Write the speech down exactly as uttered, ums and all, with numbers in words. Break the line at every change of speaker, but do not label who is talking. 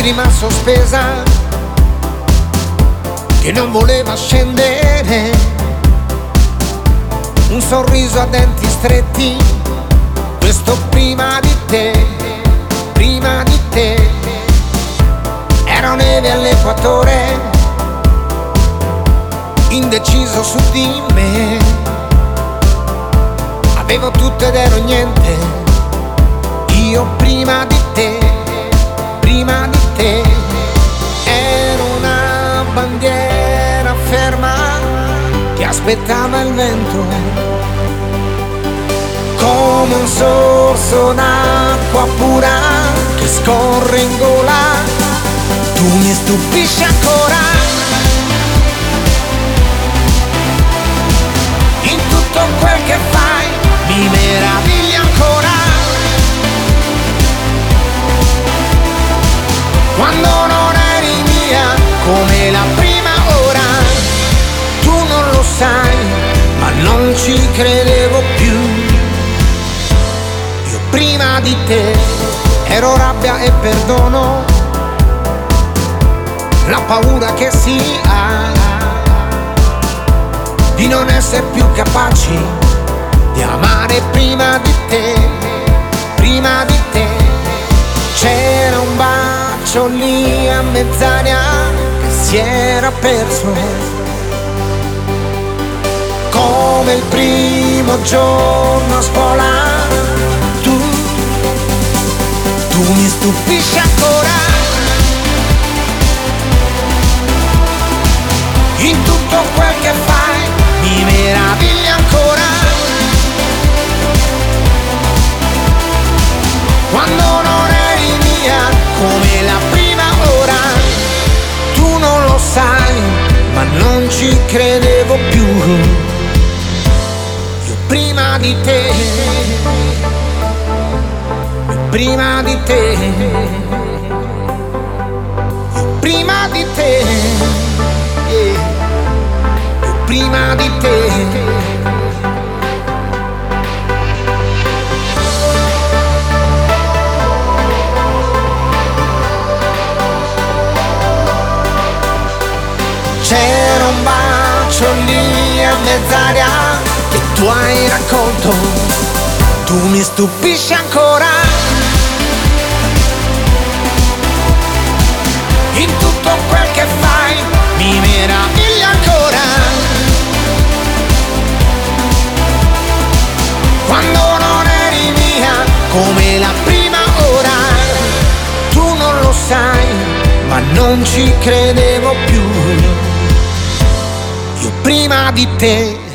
lacrima sospesa che non voleva scendere, un sorriso a denti stretti, questo prima di te, prima di te. Era neve all'equatore, indeciso su di me, avevo tutto ed ero niente, io prima di te, prima di te. Ero una bandiera ferma che aspettava il vento, come un sorso d'acqua pura che scorre in gola. Tu mi stupisci ancora, in tutto quel che fai mi meravigli ancora. Quando non eri mia come la prima ora, tu non lo sai, ma non ci credevo più. Io prima di te ero rabbia e perdono, la paura che si ha di non essere più capaci di amare prima di te, prima di te. C'era un bacio lì a mezz'aria che si era perso, come il primo giorno a scuola. Tu, tu mi stupisci ancora, in tutto quel che fai mi meravigli ancora. Quando non eri mia come la prima ora, tu non lo sai, ma non ci credevo più. Io prima di te, io prima di te, io prima di te, yeah. Prima di te. C'era un bacio lì a mezz'aria che tu hai raccolto, tu mi stupisci ancora, in tutto quel che fai mi meraviglia ancora. Quando non eri mia come la prima ora, tu non lo sai, ma non ci credevo più. Io prima di te